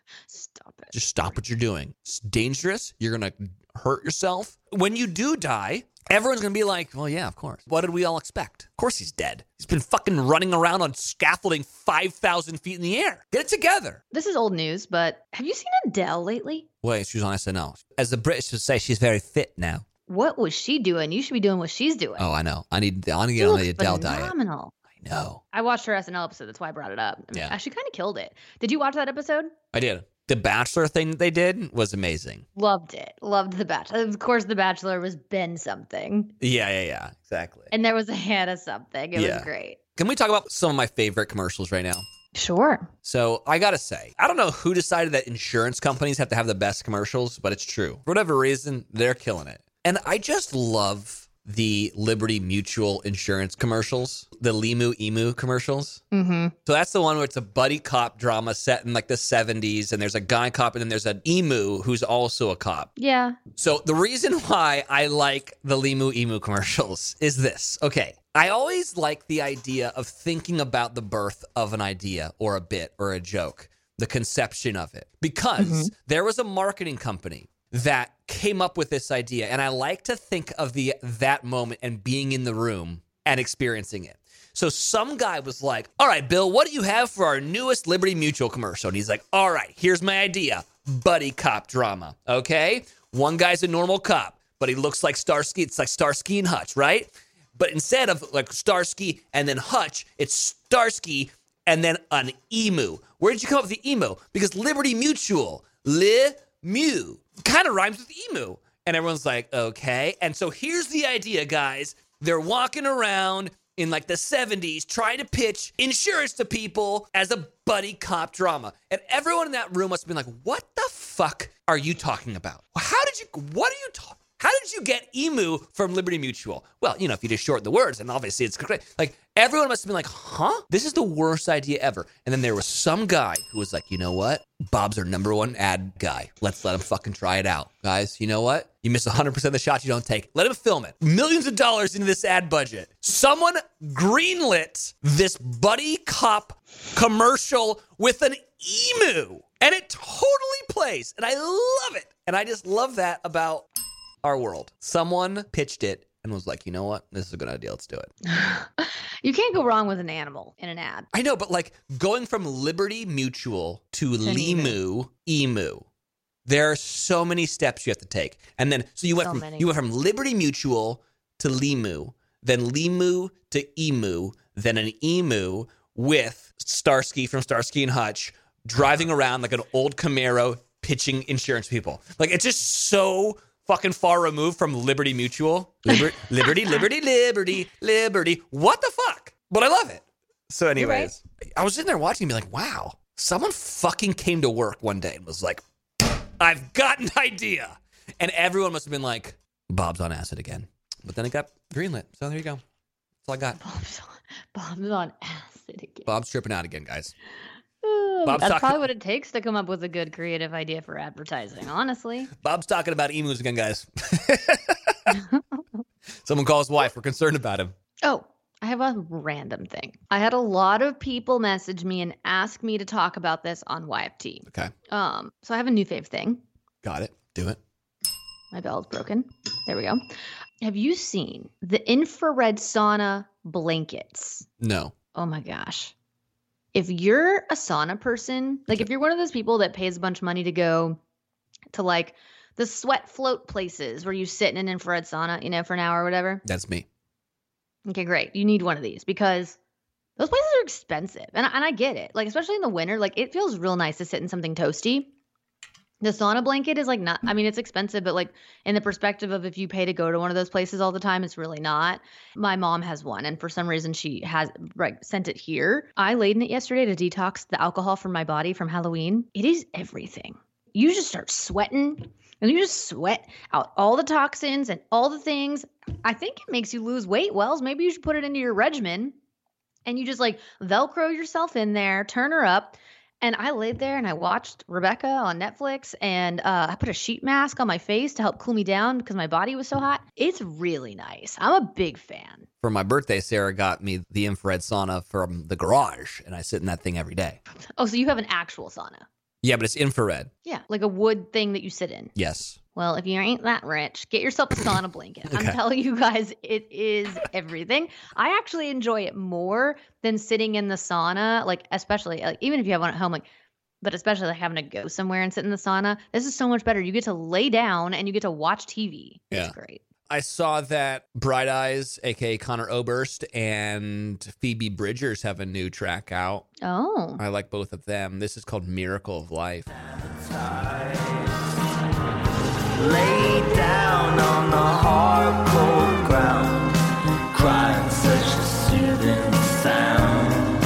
Stop it. Just stop what you're doing. It's dangerous. You're going to hurt yourself. When you do die, everyone's going to be like, well, yeah, of course. What did we all expect? Of course he's dead. He's been fucking running around on scaffolding five thousand feet in the air. Get it together. This is old news, but have you seen Adele lately? Wait, she was on S N L. As the British would say, she's very fit now. What was she doing? You should be doing what she's doing. Oh, I know. I need, I need to She get on looks the Adele diet. phenomenal. I know. I watched her S N L episode. That's why I brought it up. I mean, Yeah. She kind of killed it. Did you watch that episode? I did. The Bachelor thing that they did was amazing. Loved it. Loved The Bachelor. Of course, The Bachelor was Ben something. Yeah, yeah, yeah. Exactly. And there was a Hannah something. It Yeah. was great. Can we talk about some of my favorite commercials right now? Sure. So I gotta say, I don't know who decided that insurance companies have to have the best commercials, but it's true. For whatever reason, they're killing it. And I just love the Liberty Mutual insurance commercials, the Limu Emu commercials. Mm-hmm. So that's the one where it's a buddy cop drama set in like the seventies, and there's a guy cop, and then there's an emu who's also a cop. Yeah. So the reason why I like the Limu Emu commercials is this. Okay. I always like the idea of thinking about the birth of an idea or a bit or a joke, the conception of it, because mm-hmm. there was a marketing company that came up with this idea. And I like to think of the that moment and being in the room and experiencing it. So some guy was like, all right, Bill, what do you have for our newest Liberty Mutual commercial? And he's like, all right, here's my idea. Buddy cop drama, okay? One guy's a normal cop, but he looks like Starsky. It's like Starsky and Hutch, right? But instead of like Starsky and then Hutch, it's Starsky and then an emu. Where did you come up with the emu? Because Liberty Mutual, Li Mu, kind of rhymes with emu. And everyone's like, okay. And so here's the idea, guys. They're walking around in like the seventies trying to pitch insurance to people as a buddy cop drama. And everyone in that room must have been like, what the fuck are you talking about? How did you, what are you talking How did you get emu from Liberty Mutual? Well, you know, if you just shorten the words, and obviously it's great. Like, everyone must have been like, huh? This is the worst idea ever. And then there was some guy who was like, you know what? Bob's our number one ad guy. Let's let him fucking try it out. Guys, you know what? You miss one hundred percent of the shots you don't take. Let him film it. Millions of dollars into this ad budget. Someone greenlit this buddy cop commercial with an emu. And it totally plays. And I love it. And I just love that about our world. Someone pitched it and was like, you know what? This is a good idea. Let's do it. You can't go wrong with an animal in an ad. I know, but like going from Liberty Mutual to Limu Emu, there are so many steps you have to take. And then, so you went So from many. you went from Liberty Mutual to Limu, then Limu to Emu, then an emu with Starsky from Starsky and Hutch driving around like an old Camaro pitching insurance people. Like, it's just so fucking far removed from Liberty Mutual. Liber- liberty, liberty, liberty, liberty. What the fuck? But I love it. So anyways, I was sitting there watching and be like, wow, someone fucking came to work one day and was like, I've got an idea. And everyone must have been like, Bob's on acid again. But then it got greenlit. So there you go. That's all I got. Bob's on, Bob's on acid again. Bob's tripping out again, guys. Oh, Bob's That's talking- probably what it takes to come up with a good creative idea for advertising, honestly. Bob's talking about emus again, guys. Someone call his wife. We're concerned about him. Oh, I have a random thing. I had a lot of people message me and ask me to talk about this on Y F T. Okay. Um, so I have a new fave thing. Got it. Do it. My bell is broken. There we go. Have you seen the infrared sauna blankets? No. Oh my gosh. If you're a sauna person, like if you're one of those people that pays a bunch of money to go to like the sweat float places where you sit in an infrared sauna, you know, for an hour or whatever. That's me. Okay, great. You need one of these because those places are expensive. And, and I get it. Like, especially in the winter, like it feels real nice to sit in something toasty. The sauna blanket is like not, I mean, it's expensive, but like in the perspective of if you pay to go to one of those places all the time, it's really not. My mom has one. And for some reason she has right, sent it here. I laid in it yesterday to detox the alcohol from my body from Halloween. It is everything. You just start sweating and you just sweat out all the toxins and all the things. I think it makes you lose weight, Wells. Maybe you should put it into your regimen and you just like Velcro yourself in there, turn her up. And I laid there and I watched Rebecca on Netflix, and uh, I put a sheet mask on my face to help cool me down because my body was so hot. It's really nice. I'm a big fan. For my birthday, Sarah got me the infrared sauna from the garage, and I sit in that thing every day. Oh, so you have an actual sauna? Yeah, but it's infrared. Yeah, like a wood thing that you sit in. Yes. Well, if you ain't that rich, get yourself a sauna blanket. Okay. I'm telling you guys, it is everything. I actually enjoy it more than sitting in the sauna, like especially like even if you have one at home, like, but especially like having to go somewhere and sit in the sauna. This is so much better. You get to lay down and you get to watch T V. It's Yeah. great. I saw that Bright Eyes, a k a. Connor Oberst, and Phoebe Bridgers have a new track out. Oh. I like both of them. This is called Miracle of Life. Lay down on the hard, cold ground, crying such a soothing sound.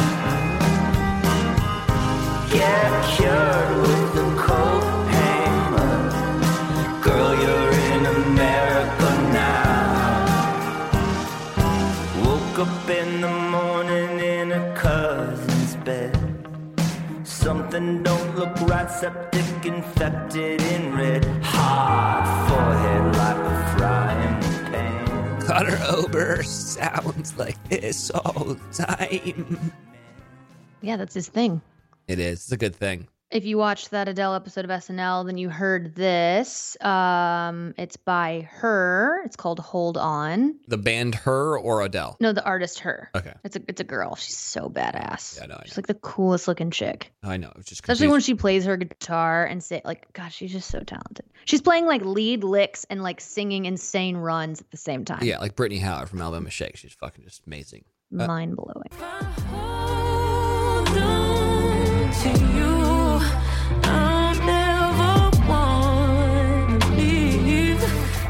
Get cured with the cold hammer. Girl, you're in America now. Woke up in the morning in a cousin's bed. Something don't look right, septic infected in red. Hard forehead like a frying pan. Connor Oberst sounds like this all the time. Yeah, that's his thing. It is. It's a good thing. If you watched that Adele episode of S N L, then you heard this. Um, it's by Her. It's called Hold On. The band Her or Adele? No, the artist Her. Okay. It's a it's a girl. She's so badass. Yeah, I know, I She's know. like the coolest looking chick. I know. It's just Especially confused. when she plays her guitar and say like, gosh, she's just so talented. She's playing like lead licks and like singing insane runs at the same time. Yeah, like Brittany Howard from Alabama Shake. She's fucking just amazing. Uh, Mind blowing. Hold on to you. I'll never want to leave.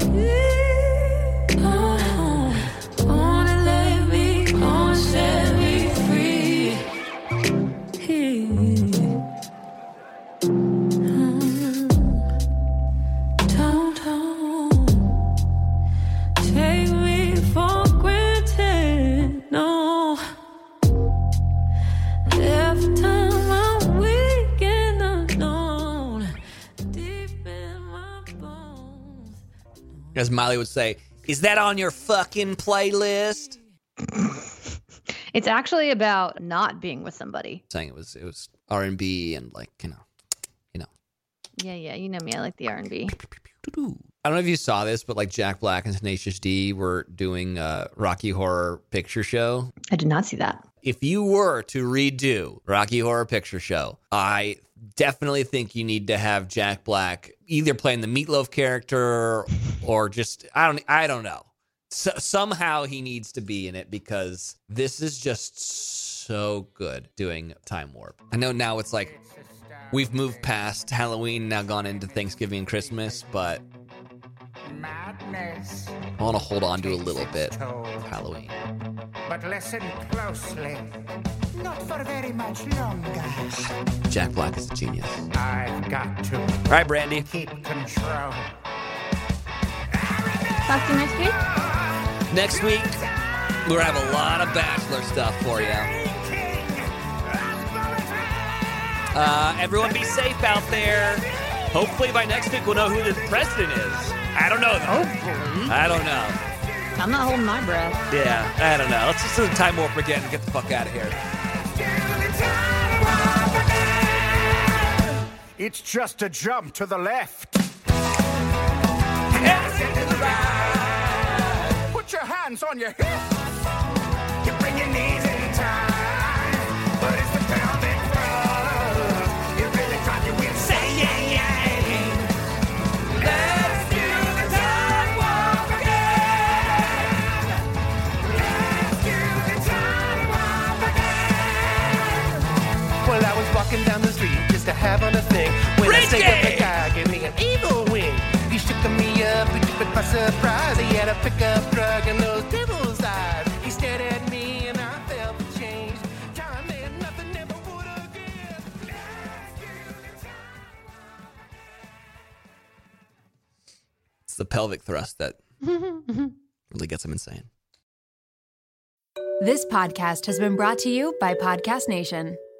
Oh, wanna let me, wanna set me free. Don't, don't take me for granted, no. Every time I'm weak and unknown, deep in my bones. As Miley would say, is that on your fucking playlist? It's actually about not being with somebody. Saying it was it was R and B and like, you know, you know. Yeah, yeah. You know me. I like the R and B. I don't know if you saw this, but like Jack Black and Tenacious D were doing a Rocky Horror Picture Show. I did not see that. If you were to redo Rocky Horror Picture Show, I definitely think you need to have Jack Black either playing the Meatloaf character or just I don't I don't know. So, somehow he needs to be in it because this is just so good doing Time Warp. I know now it's like we've moved past Halloween, now gone into Thanksgiving and Christmas, but Madness. I want to hold on to a little bit of Halloween. But listen closely. Not for very much longer. Jack Black is a genius. I've got to All right, Brandy. keep control. Talk to you next week. Next week, we're going to have a lot of Bachelor stuff for you. Uh, everyone be safe out there. Hopefully by next week we'll know who the president is. I don't know, though. Hopefully. I don't know. I'm not holding my breath. Yeah, I don't know. Let's just do the Time Warp again and get the fuck out of here. It's just a jump to the left. Put your hands on your hips. You bring your knees in time. But it's the pelvic thrust. It really drives you insane. Yeah, yeah. Let's do the time warp again. Let's do the time warp again. Well, I was walking down the street just to have on a thing. When I say that the guy gave me an evil wing. He shook me up, he took it by surprise. He had a pickup truck and those devil's eyes. He stared at me and I felt the change. Time meant nothing, never would again. It's the pelvic thrust that really gets them insane. This podcast has been brought to you by Podcast Nation.